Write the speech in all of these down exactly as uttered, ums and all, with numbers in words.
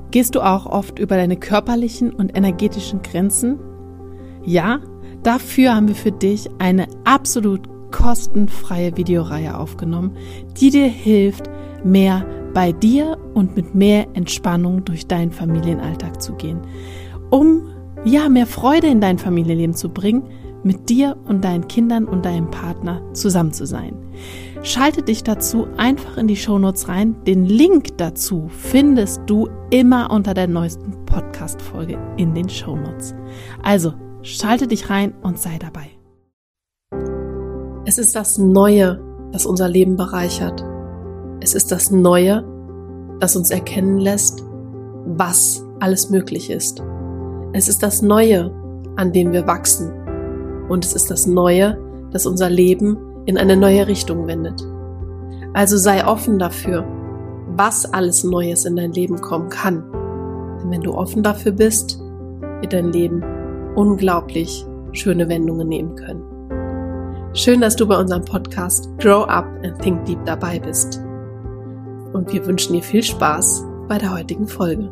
Gehst du auch oft über deine körperlichen und energetischen Grenzen? Ja, dafür haben wir für dich eine absolut kostenfreie Videoreihe aufgenommen, die dir hilft, mehr bei dir und mit mehr Entspannung durch deinen Familienalltag zu gehen, um ja mehr Freude in dein Familienleben zu bringen, mit dir und deinen Kindern und deinem Partner zusammen zu sein. Schalte dich dazu einfach in die Shownotes rein. Den Link dazu findest du immer unter der neuesten Podcast-Folge in den Shownotes. Also, schalte dich rein und sei dabei. Es ist das Neue, das unser Leben bereichert. Es ist das Neue, das uns erkennen lässt, was alles möglich ist. Es ist das Neue, an dem wir wachsen. Und es ist das Neue, das unser Leben in eine neue Richtung wendet. Also sei offen dafür, was alles Neues in dein Leben kommen kann. Denn wenn du offen dafür bist, wird dein Leben unglaublich schöne Wendungen nehmen können. Schön, dass du bei unserem Podcast Grow Up and Think Deep dabei bist. Und wir wünschen dir viel Spaß bei der heutigen Folge.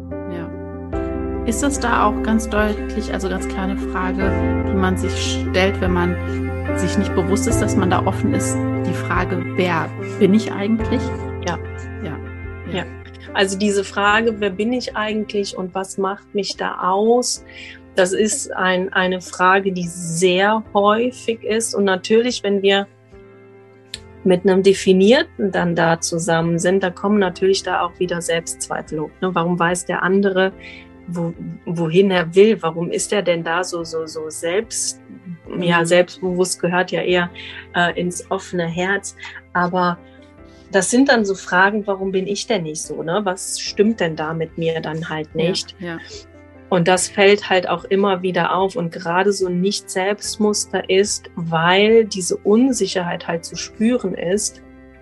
Ist das da auch ganz deutlich, also ganz klar eine Frage, die man sich stellt, wenn man sich nicht bewusst ist, dass man da offen ist, die Frage, wer bin ich eigentlich? Ja, ja, ja. ja. Also diese Frage, wer bin ich eigentlich und was macht mich da aus? Das ist ein, eine Frage, die sehr häufig ist. Und natürlich, wenn wir mit einem Definierten dann da zusammen sind, da kommen natürlich da auch wieder Selbstzweifel hoch. Ne? Warum weiß der andere, Wo, wohin er will, warum ist er denn da so so so selbst, ja selbstbewusst gehört ja eher äh, ins offene Herz, aber das sind dann so Fragen, warum bin ich denn nicht so, ne? Was stimmt denn da mit mir dann halt nicht? Ja, ja. Und das fällt halt auch immer wieder auf und gerade so ein Nicht-Selbstmuster ist, weil diese Unsicherheit halt zu spüren ist,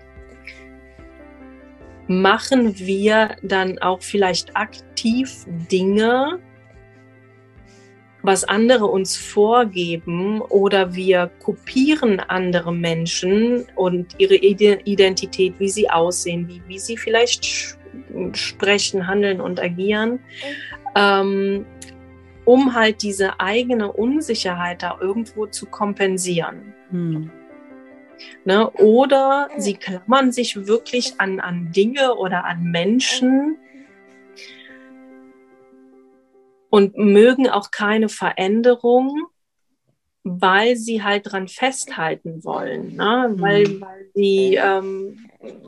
machen wir dann auch vielleicht aktiv Dinge, was andere uns vorgeben, oder wir kopieren andere Menschen und ihre Identität, wie sie aussehen, wie, wie sie vielleicht sprechen, handeln und agieren, ähm, um halt diese eigene Unsicherheit da irgendwo zu kompensieren. Hm. Ne? Oder sie klammern sich wirklich an, an Dinge oder an Menschen und mögen auch keine Veränderung, weil sie halt dran festhalten wollen. Ne? Mhm. Weil, weil sie ähm,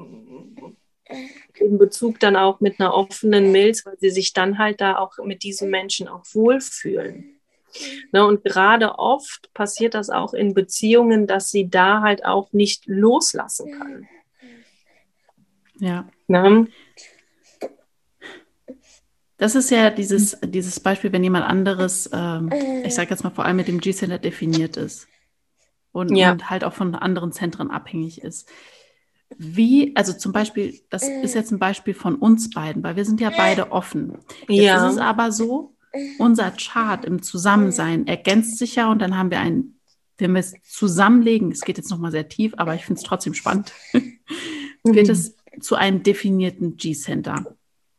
in Bezug dann auch mit einer offenen Milz, weil sie sich dann halt da auch mit diesen Menschen auch wohlfühlen. Ne, und gerade oft passiert das auch in Beziehungen, dass sie da halt auch nicht loslassen können. Ja. Ne? Das ist ja dieses, dieses Beispiel, wenn jemand anderes, ähm, ich sage jetzt mal vor allem mit dem G-Center definiert ist und, ja. und halt auch von anderen Zentren abhängig ist. Wie, also zum Beispiel, das ist jetzt ein Beispiel von uns beiden, weil wir sind ja beide offen. Jetzt ja. ist es aber so, unser Chart im Zusammensein ergänzt sich ja und dann haben wir ein, wenn wir es zusammenlegen, es geht jetzt nochmal sehr tief, aber ich finde es trotzdem spannend, wird es zu einem definierten G-Center.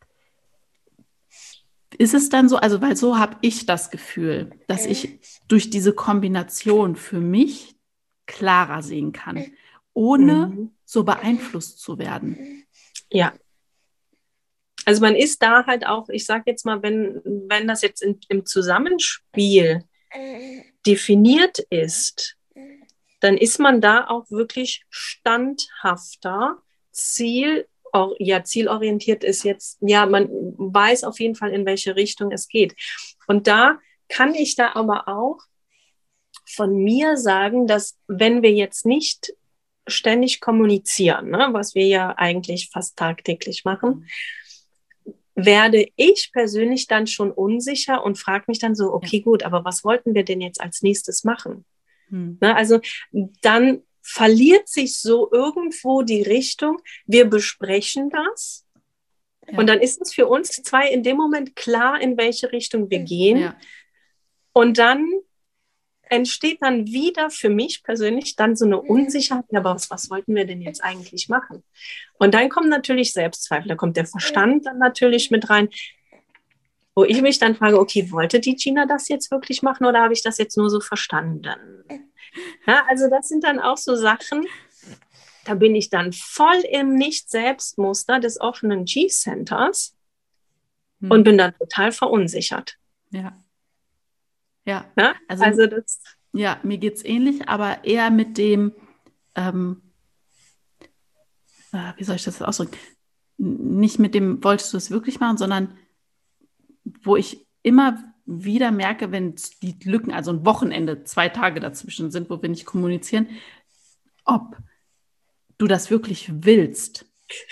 Ist es dann so, also weil so habe ich das Gefühl, dass ich durch diese Kombination für mich klarer sehen kann, ohne mhm. so beeinflusst zu werden. Ja. Also man ist da halt auch, ich sage jetzt mal, wenn, wenn das jetzt in, im Zusammenspiel definiert ist, dann ist man da auch wirklich standhafter, Ziel, ja, zielorientiert ist jetzt, ja, man weiß auf jeden Fall, in welche Richtung es geht. Und da kann ich da aber auch von mir sagen, dass wenn wir jetzt nicht ständig kommunizieren, ne, was wir ja eigentlich fast tagtäglich machen, werde ich persönlich dann schon unsicher und frage mich dann so, okay, gut, aber was wollten wir denn jetzt als nächstes machen? Hm. Ne, also dann verliert sich so irgendwo die Richtung, wir besprechen das ja. und dann ist es für uns zwei in dem Moment klar, in welche Richtung wir gehen ja. und dann entsteht dann wieder für mich persönlich dann so eine Unsicherheit, ja, aber was, was wollten wir denn jetzt eigentlich machen? Und dann kommen natürlich Selbstzweifel, da kommt der Verstand dann natürlich mit rein, wo ich mich dann frage, okay, wollte die Gina das jetzt wirklich machen oder habe ich das jetzt nur so verstanden? Ja, also das sind dann auch so Sachen, da bin ich dann voll im Nicht-Selbstmuster des offenen G-Centers hm. und bin dann total verunsichert. Ja. Ja, ja? Also, also das. Ja, mir geht es ähnlich, aber eher mit dem, ähm, äh, wie soll ich das ausdrücken? Nicht mit dem, wolltest du es wirklich machen, sondern wo ich immer wieder merke, wenn die Lücken, also ein Wochenende, zwei Tage dazwischen sind, wo wir nicht kommunizieren, ob du das wirklich willst.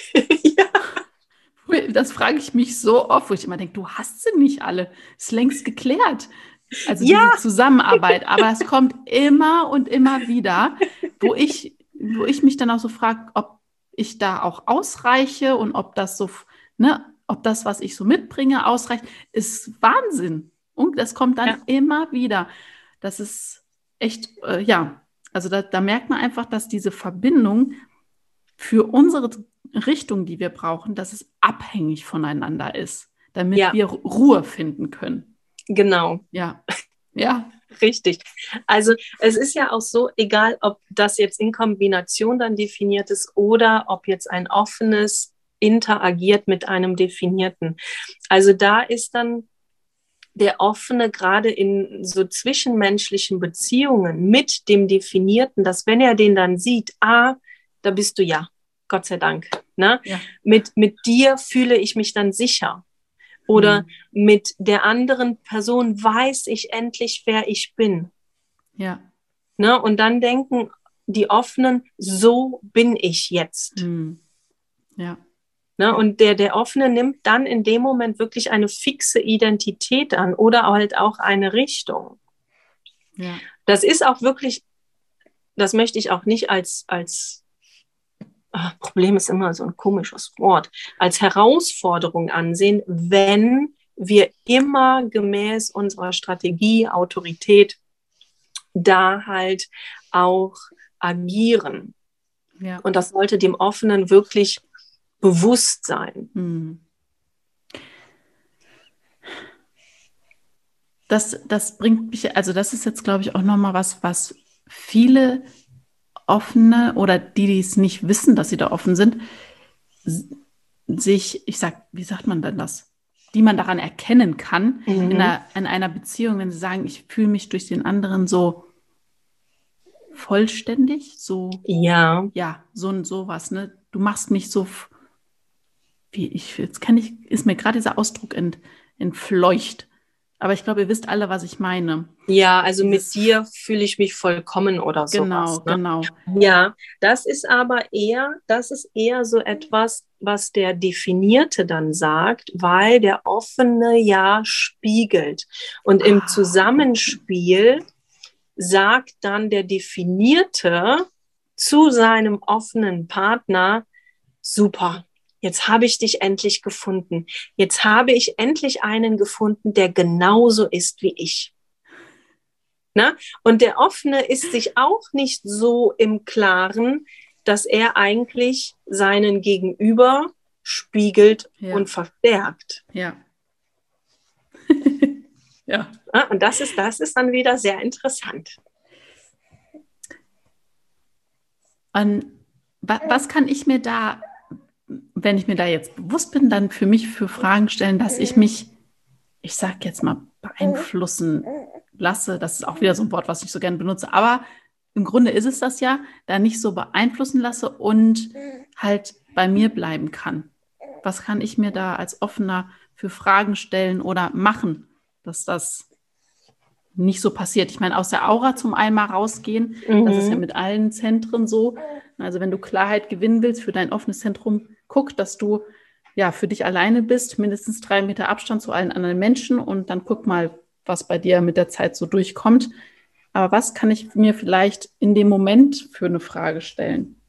Ja. Das frage ich mich so oft, wo ich immer denke, du hast sie nicht alle. Ist längst geklärt. Also ja. Diese Zusammenarbeit. Aber es kommt immer und immer wieder, wo ich, wo ich mich dann auch so frage, ob ich da auch ausreiche und ob das so, ne, ob das, was ich so mitbringe, ausreicht, ist Wahnsinn. Und das kommt dann ja. immer wieder. Das ist echt, äh, ja, also da, da merkt man einfach, dass diese Verbindung für unsere Richtung, die wir brauchen, dass es abhängig voneinander ist, damit ja. wir Ruhe finden können. Genau. Ja, ja. Richtig. Also es ist ja auch so, egal ob das jetzt in Kombination dann definiert ist oder ob jetzt ein offenes interagiert mit einem definierten. Also da ist dann der offene gerade in so zwischenmenschlichen Beziehungen mit dem Definierten, dass wenn er den dann sieht, ah, da bist du ja, Gott sei Dank. Ne? Ja. Mit, mit dir fühle ich mich dann sicher. Oder mhm. mit der anderen Person weiß ich endlich, wer ich bin. Ja. Ne? Und dann denken die Offenen, so bin ich jetzt. Mhm. Ja. Ne? Und der, der Offene nimmt dann in dem Moment wirklich eine fixe Identität an oder halt auch eine Richtung. Ja. Das ist auch wirklich, das möchte ich auch nicht als, als ach, Problem ist immer so ein komisches Wort, als Herausforderung ansehen, wenn wir immer gemäß unserer Strategie, Autorität da halt auch agieren. Ja. Und das sollte dem Offenen wirklich bewusst sein. Hm. Das, das bringt mich, also das ist jetzt, glaube ich, auch nochmal was, was viele Offene oder die, die es nicht wissen, dass sie da offen sind, sich, ich sag, wie sagt man denn das? Die man daran erkennen kann, mhm. in, einer, in einer Beziehung, wenn sie sagen, ich fühle mich durch den anderen so vollständig, so, ja, ja, so sowas, ne? Du machst mich so, wie ich, jetzt kann ich, ist mir gerade dieser Ausdruck ent, entfleucht. Aber ich glaube, ihr wisst alle, was ich meine. Ja, also Dieses, mit dir fühle ich mich vollkommen oder genau, sowas. Ne? Genau, genau. Ja, das ist aber eher, das ist eher so etwas, was der Definierte dann sagt, weil der Offene ja spiegelt. Und im ah, Zusammenspiel okay. sagt dann der Definierte zu seinem offenen Partner, super. Jetzt habe ich dich endlich gefunden. Jetzt habe ich endlich einen gefunden, der genauso ist wie ich. Na? Und der Offene ist sich auch nicht so im Klaren, dass er eigentlich seinen Gegenüber spiegelt ja. und verstärkt. Ja. ja. Ja. Und das ist, das ist dann wieder sehr interessant. Und was kann ich mir da, wenn ich mir da jetzt bewusst bin, dann für mich für Fragen stellen, dass ich mich, ich sag jetzt mal, beeinflussen lasse. Das ist auch wieder so ein Wort, was ich so gerne benutze. Aber im Grunde ist es das ja, da nicht so beeinflussen lasse und halt bei mir bleiben kann. Was kann ich mir da als Offener für Fragen stellen oder machen, dass das nicht so passiert? Ich meine, aus der Aura zum einmal rausgehen, mhm. das ist ja mit allen Zentren so. Also wenn du Klarheit gewinnen willst für dein offenes Zentrum, guck, dass du ja für dich alleine bist, mindestens drei Meter Abstand zu allen anderen Menschen und dann guck mal, was bei dir mit der Zeit so durchkommt. Aber was kann ich mir vielleicht in dem Moment für eine Frage stellen?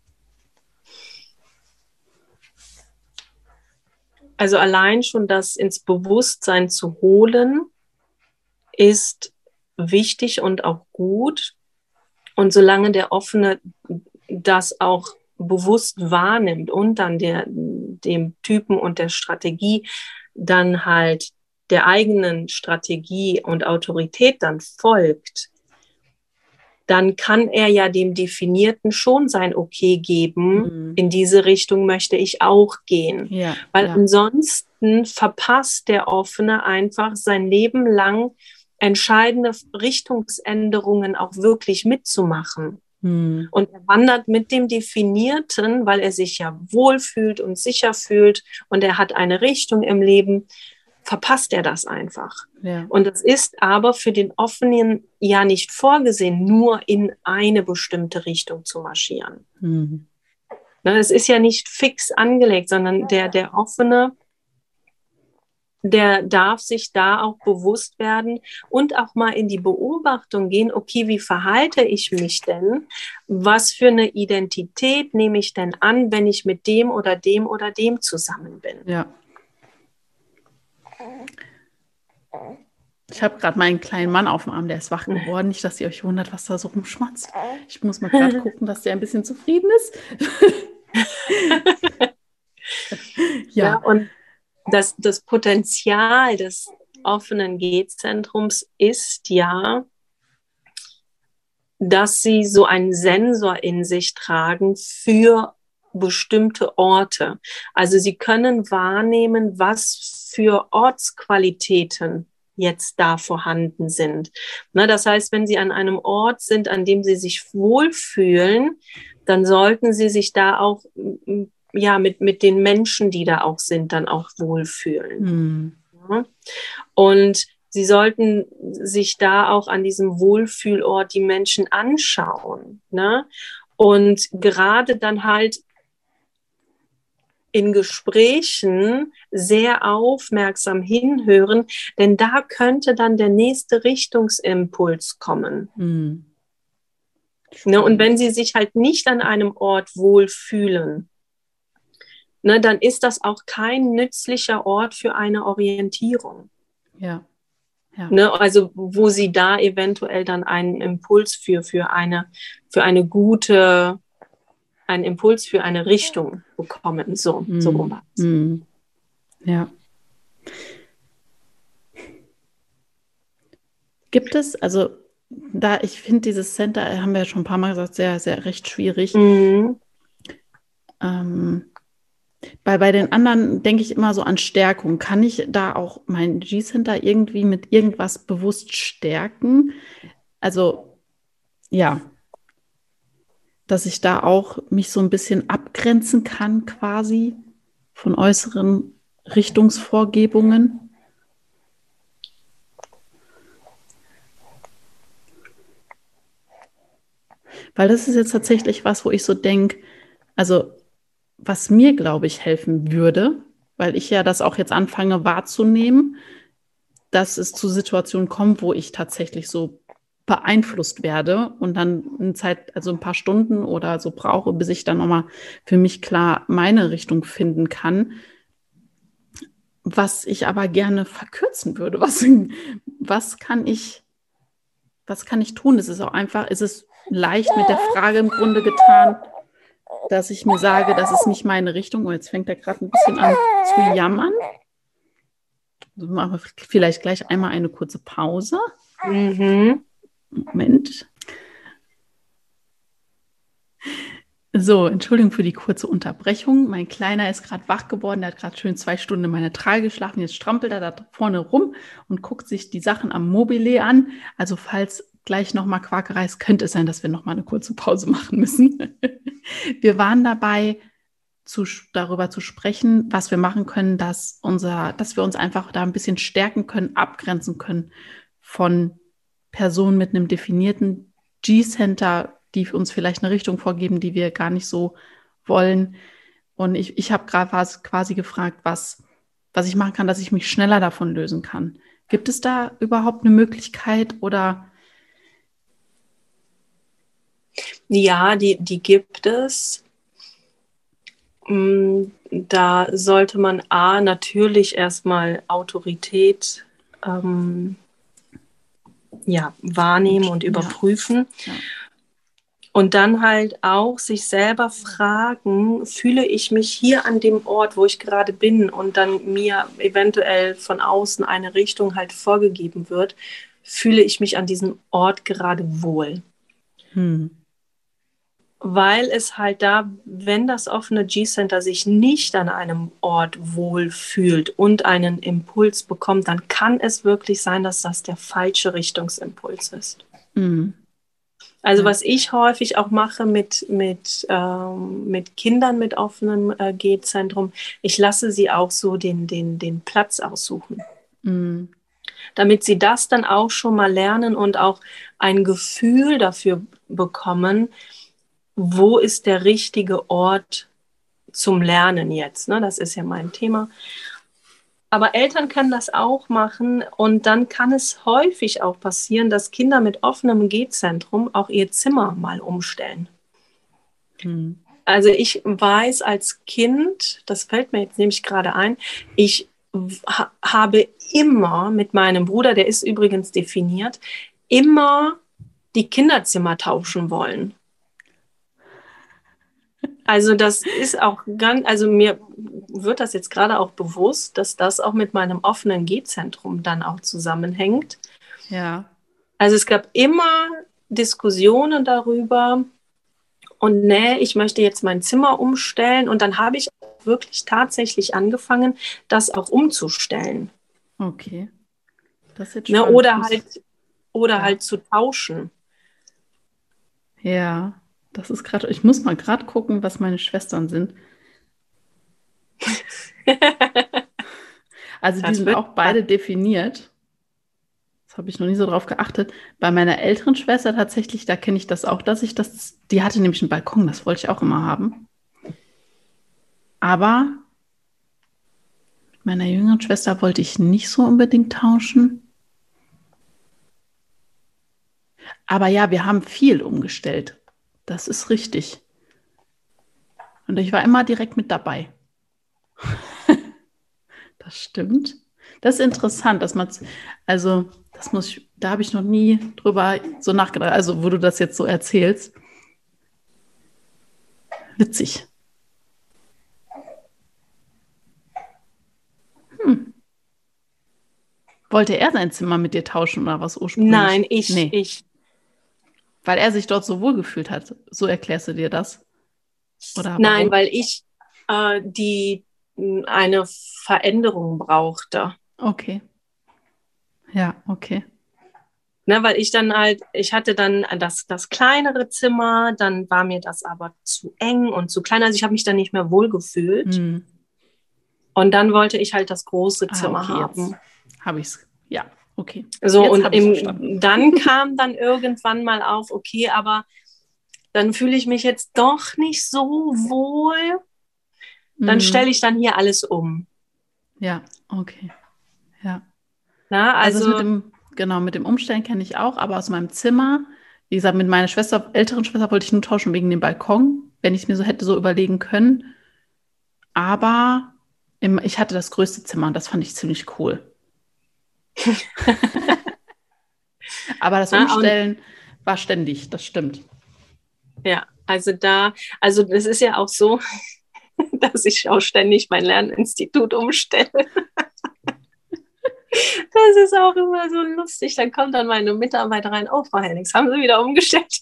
Also allein schon das ins Bewusstsein zu holen, ist wichtig und auch gut. Und solange der Offene das auch bewusst wahrnimmt und dann der, dem Typen und der Strategie dann halt der eigenen Strategie und Autorität dann folgt, dann kann er ja dem Definierten schon sein Okay geben, mhm. in diese Richtung möchte ich auch gehen. Ja, Weil ja. ansonsten verpasst der Offene einfach sein Leben lang entscheidende Richtungsänderungen auch wirklich mitzumachen. Mhm. Und er wandert mit dem Definierten, weil er sich ja wohlfühlt und sicher fühlt und er hat eine Richtung im Leben, verpasst er das einfach. Ja. Und das ist aber für den Offenen ja nicht vorgesehen, nur in eine bestimmte Richtung zu marschieren. Mhm. Ne, es ist ja nicht fix angelegt, sondern der, der Offene, der darf sich da auch bewusst werden und auch mal in die Beobachtung gehen, okay, wie verhalte ich mich denn? Was für eine Identität nehme ich denn an, wenn ich mit dem oder dem oder dem zusammen bin? Ja. Ich habe gerade meinen kleinen Mann auf dem Arm, der ist wach geworden. Nicht, dass ihr euch wundert, was da so rumschmatzt. Ich muss mal gerade gucken, dass der ein bisschen zufrieden ist. ja. ja, und das, das Potenzial des offenen G-Zentrums ist ja, dass sie so einen Sensor in sich tragen für bestimmte Orte. Also sie können wahrnehmen, was für Ortsqualitäten jetzt da vorhanden sind. Na, das heißt, wenn Sie an einem Ort sind, an dem Sie sich wohlfühlen, dann sollten Sie sich da auch ja, mit, mit den Menschen, die da auch sind, dann auch wohlfühlen. Hm. Ja. Und Sie sollten sich da auch an diesem Wohlfühlort die Menschen anschauen. Ne? Und gerade dann halt in Gesprächen sehr aufmerksam hinhören, denn da könnte dann der nächste Richtungsimpuls kommen. Hm. Ne, und wenn Sie sich halt nicht an einem Ort wohlfühlen, ne, dann ist das auch kein nützlicher Ort für eine Orientierung. Ja. Ja. Ne, also wo Sie da eventuell dann einen Impuls für, für eine, für eine gute, einen Impuls für eine Richtung bekommen. So, mm. so rum. Mm. Ja. Gibt es, also da, ich finde dieses Center, haben wir ja schon ein paar Mal gesagt, sehr, sehr recht schwierig. Mm. Ähm, Bei, bei den anderen denke ich immer so an Stärkung. Kann ich da auch mein G-Center irgendwie mit irgendwas bewusst stärken? Also, ja, dass ich da auch mich so ein bisschen abgrenzen kann quasi von äußeren Richtungsvorgebungen. Weil das ist jetzt tatsächlich was, wo ich so denke, also was mir, glaube ich, helfen würde, weil ich ja das auch jetzt anfange wahrzunehmen, dass es zu Situationen kommt, wo ich tatsächlich so beeinflusst werde und dann eine Zeit, also ein paar Stunden oder so brauche, bis ich dann nochmal für mich klar meine Richtung finden kann, was ich aber gerne verkürzen würde. Was, was kann ich, was kann ich tun? Es ist auch einfach, es ist leicht mit der Frage im Grunde getan, dass ich mir sage, das ist nicht meine Richtung. Und jetzt fängt er gerade ein bisschen an zu jammern. Also machen wir vielleicht gleich einmal eine kurze Pause. Mhm. Moment. So, Entschuldigung für die kurze Unterbrechung. Mein Kleiner ist gerade wach geworden. Der hat gerade schön zwei Stunden in meiner Trage geschlafen. Jetzt strampelt er da vorne rum und guckt sich die Sachen am Mobile an. Also falls gleich nochmal Quakerei ist, könnte es sein, dass wir nochmal eine kurze Pause machen müssen. Wir waren dabei, zu, darüber zu sprechen, was wir machen können, dass, unser, dass wir uns einfach da ein bisschen stärken können, abgrenzen können von Personen mit einem definierten G-Center, die uns vielleicht eine Richtung vorgeben, die wir gar nicht so wollen. Und ich, ich habe gerade quasi gefragt, was, was ich machen kann, dass ich mich schneller davon lösen kann. Gibt es da überhaupt eine Möglichkeit oder? Ja, die, die gibt es. Da sollte man A, natürlich erstmal Autorität ähm, ja, wahrnehmen und überprüfen. Ja. Ja. Und dann halt auch sich selber fragen, fühle ich mich hier an dem Ort, wo ich gerade bin und dann mir eventuell von außen eine Richtung halt vorgegeben wird, fühle ich mich an diesem Ort gerade wohl. Hm. Weil es halt da, wenn das offene G-Center sich nicht an einem Ort wohl fühlt und einen Impuls bekommt, dann kann es wirklich sein, dass das der falsche Richtungsimpuls ist. Hm. Also Ja. was ich häufig auch mache mit, mit, ähm, mit Kindern mit offenem äh, G-Zentrum, ich lasse sie auch so den, den, den Platz aussuchen. Hm. Damit sie das dann auch schon mal lernen und auch ein Gefühl dafür bekommen, wo ist der richtige Ort zum Lernen jetzt? Ne? Das ist ja mein Thema. Aber Eltern können das auch machen und dann kann es häufig auch passieren, dass Kinder mit offenem G-Zentrum auch ihr Zimmer mal umstellen. Hm. Also ich weiß als Kind, das fällt mir jetzt nämlich gerade ein, ich ha- habe immer mit meinem Bruder, der ist übrigens definiert, immer die Kinderzimmer tauschen wollen. Also das ist auch ganz, also mir wird das jetzt gerade auch bewusst, dass das auch mit meinem offenen G-Zentrum dann auch zusammenhängt. Ja. Also es gab immer Diskussionen darüber und nee, ich möchte jetzt mein Zimmer umstellen und dann habe ich wirklich tatsächlich angefangen, das auch umzustellen. Okay. Das ist jetzt Ne? spannend. Oder Ich muss- halt, oder Ja. halt zu tauschen. Ja, das ist gerade, ich muss mal gerade gucken, was meine Schwestern sind. Also die Das sind wird auch beide definiert. Das habe ich noch nie so drauf geachtet. Bei meiner älteren Schwester tatsächlich, da kenne ich das auch, dass ich das, die hatte nämlich einen Balkon, das wollte ich auch immer haben. Aber mit meiner jüngeren Schwester wollte ich nicht so unbedingt tauschen. Aber ja, wir haben viel umgestellt. Das ist richtig. Und ich war immer direkt mit dabei. Das stimmt. Das ist interessant, dass man, also, das muss ich, da habe ich noch nie drüber so nachgedacht, also, wo du das jetzt so erzählst. Witzig. Hm. Wollte er sein Zimmer mit dir tauschen oder was ursprünglich? Nein, ich, Nee, ich. weil er sich dort so wohl gefühlt hat. So erklärst du dir das? Oder Nein, warum? weil ich äh, die mh, eine Veränderung brauchte. Okay. Ja, okay. Ne, weil ich dann halt, ich hatte dann das, das kleinere Zimmer, dann war mir das aber zu eng und zu klein. Also ich habe mich dann nicht mehr wohl gefühlt. Hm. Und dann wollte ich halt das große Ah, Zimmer okay, haben. jetzt habe ich es. Ja, okay. So, Jetzt und habe ich es im, verstanden. dann kam dann irgendwann mal auf, okay, aber dann fühle ich mich jetzt doch nicht so wohl. Dann Hm. stelle ich dann hier alles um. Ja, okay. Ja. Na, Also, das mit also, dem, genau, mit dem Umstellen kenne ich auch, aber aus meinem Zimmer, wie gesagt, mit meiner Schwester, älteren Schwester wollte ich nur tauschen wegen dem Balkon, wenn ich es mir so hätte so überlegen können. Aber im, ich hatte das größte Zimmer und das fand ich ziemlich cool. Aber das na, und, Umstellen war ständig, das stimmt. ja, also da, also es ist ja auch so, dass ich auch ständig mein Lerninstitut umstelle. Das ist auch immer so lustig. Dann kommt dann meine Mitarbeiter rein, oh, Frau Hennings, haben Sie wieder umgestellt?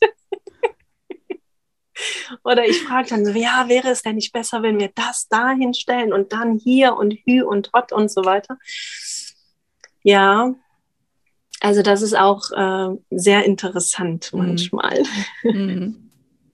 Oder ich frage dann so, ja, wäre es denn nicht besser, wenn wir das da hinstellen und dann hier und hü und hot und so weiter? Ja, also das ist auch äh, sehr interessant manchmal. Mhm.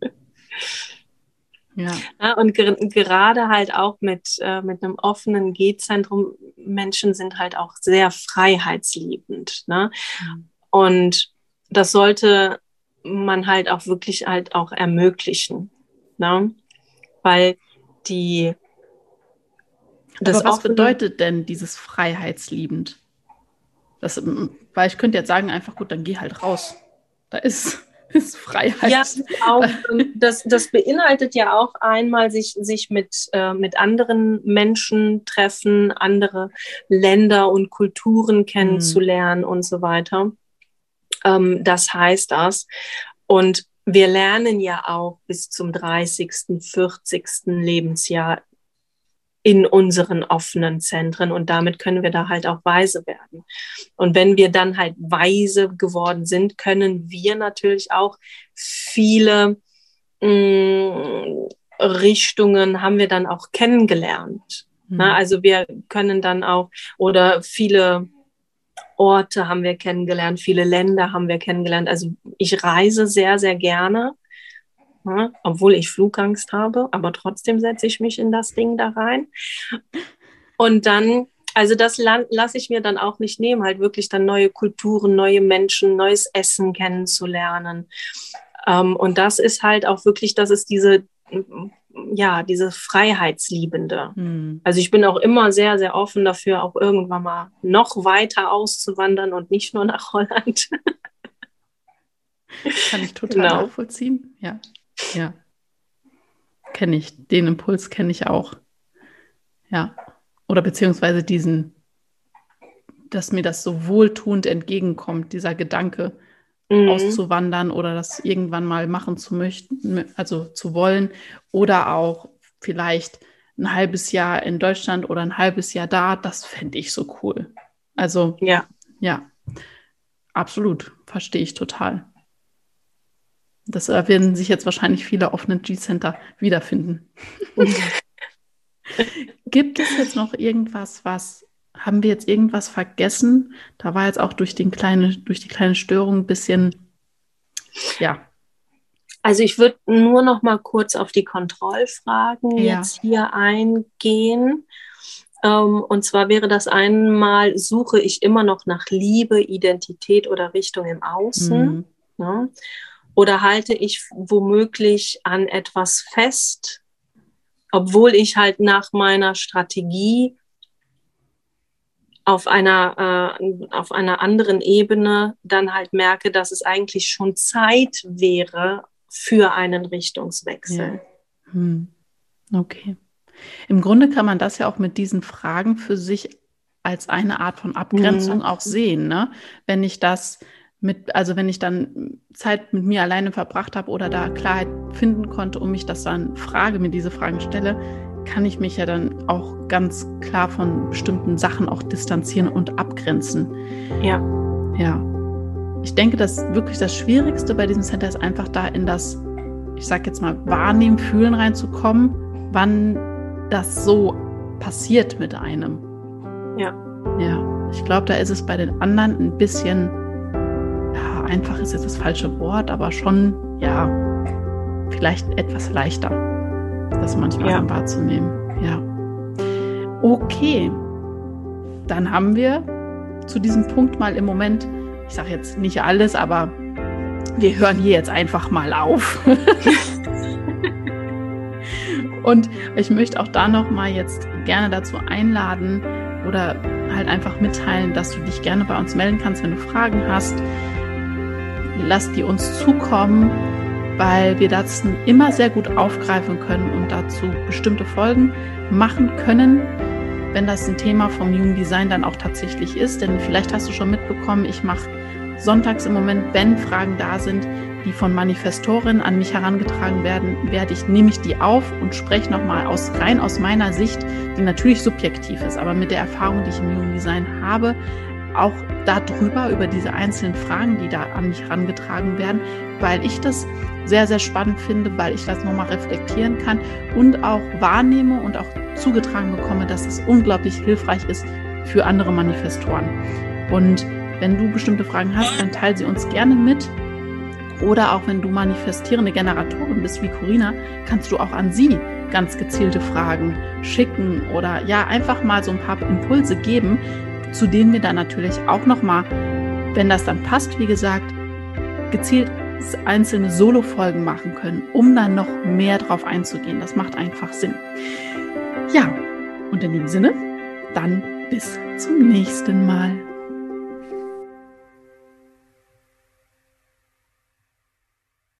Ja. Ja, und ger gerade halt auch mit, äh, mit einem offenen G-Zentrum, Menschen sind halt auch sehr freiheitsliebend. Ne? Mhm. Und das sollte man halt auch wirklich halt auch ermöglichen. Ne? Weil die das Aber was offene, bedeutet denn dieses freiheitsliebend? Das, weil ich könnte jetzt sagen, einfach gut, dann geh halt raus. Da ist, ist ja, Freiheit. auch, das, das beinhaltet ja auch einmal sich, sich mit, äh, mit anderen Menschen treffen, andere Länder und Kulturen kennenzulernen und so weiter. Ähm, das heißt das. Und wir lernen ja auch bis zum dreißigsten, vierzigsten Lebensjahr in unseren offenen Zentren und damit können wir da halt auch weise werden. Und wenn wir dann halt weise geworden sind, können wir natürlich auch viele mh, Richtungen haben wir dann auch kennengelernt. Mhm. Na, also wir können dann auch, oder viele Orte haben wir kennengelernt, viele Länder haben wir kennengelernt. Also ich reise sehr, sehr gerne. Ja, obwohl ich Flugangst habe, aber trotzdem setze ich mich in das Ding da rein. Und dann, also das lasse ich mir dann auch nicht nehmen, halt wirklich dann neue Kulturen, neue Menschen, neues Essen kennenzulernen. Ähm, und das ist halt auch wirklich, das ist diese, ja, diese Freiheitsliebende. Hm. Also ich bin auch immer sehr, sehr offen dafür, auch irgendwann mal noch weiter auszuwandern und nicht nur nach Holland. Kann ich total genau. nachvollziehen, ja. Ja, kenne ich. Den Impuls kenne ich auch. Ja. Oder beziehungsweise diesen, dass mir das so wohltuend entgegenkommt, dieser Gedanke, mhm. auszuwandern oder das irgendwann mal machen zu möchten, also zu wollen. Oder auch vielleicht ein halbes Jahr in Deutschland oder ein halbes Jahr da, das fände ich so cool. Also, ja, ja, absolut, verstehe ich total. Das werden sich jetzt wahrscheinlich viele offene G-Center wiederfinden. Gibt es jetzt noch irgendwas, was, haben wir jetzt irgendwas vergessen? Da war jetzt auch durch, den kleine, durch die kleine Störung ein bisschen, ja. Also ich würde nur noch mal kurz auf die Kontrollfragen ja. jetzt hier eingehen. Um, und zwar wäre das einmal, suche ich immer noch nach Liebe, Identität oder Richtung im Außen? Mhm. Ja. Oder halte ich womöglich an etwas fest, obwohl ich halt nach meiner Strategie auf einer, äh, auf einer anderen Ebene dann halt merke, dass es eigentlich schon Zeit wäre für einen Richtungswechsel. Ja. Hm. Okay. Im Grunde kann man das ja auch mit diesen Fragen für sich als eine Art von Abgrenzung mhm. auch sehen, ne? Wenn ich das Mit, also wenn ich dann Zeit mit mir alleine verbracht habe oder da Klarheit finden konnte und mich das dann frage, mir diese Fragen stelle, kann ich mich ja dann auch ganz klar von bestimmten Sachen auch distanzieren und abgrenzen. Ja. Ja. Ich denke, dass wirklich das Schwierigste bei diesem Center ist einfach da in das, ich sag jetzt mal, Wahrnehmen, Fühlen reinzukommen, wann das so passiert mit einem. Ja. Ja. Ich glaube, da ist es bei den anderen ein bisschen einfach ist jetzt das falsche Wort, aber schon, ja, vielleicht etwas leichter, das manchmal ja. dann wahrzunehmen. Ja. Okay, dann haben wir zu diesem Punkt mal im Moment, ich sage jetzt nicht alles, aber wir hören hier jetzt einfach mal auf. Und ich möchte auch da noch mal jetzt gerne dazu einladen oder halt einfach mitteilen, dass du dich gerne bei uns melden kannst, wenn du Fragen hast. Lass die uns zukommen, weil wir das immer sehr gut aufgreifen können und dazu bestimmte Folgen machen können, wenn das ein Thema vom Human Design dann auch tatsächlich ist. Denn vielleicht hast du schon mitbekommen, ich mache sonntags im Moment, wenn Fragen da sind, die von Manifestorinnen an mich herangetragen werden, werde ich, nehme ich die auf und spreche nochmal aus, rein aus meiner Sicht, die natürlich subjektiv ist, aber mit der Erfahrung, die ich im Human Design habe, auch darüber, über diese einzelnen Fragen, die da an mich herangetragen werden, weil ich das sehr, sehr spannend finde, weil ich das nochmal reflektieren kann und auch wahrnehme und auch zugetragen bekomme, dass es unglaublich hilfreich ist für andere Manifestoren. Und wenn du bestimmte Fragen hast, dann teile sie uns gerne mit. Oder auch wenn du manifestierende Generatorin bist wie Corina, kannst du auch an sie ganz gezielte Fragen schicken oder ja, einfach mal so ein paar Impulse geben, zu denen wir dann natürlich auch nochmal, wenn das dann passt, wie gesagt, gezielt einzelne Solo-Folgen machen können, um dann noch mehr drauf einzugehen. Das macht einfach Sinn. Ja, und in dem Sinne, dann bis zum nächsten Mal.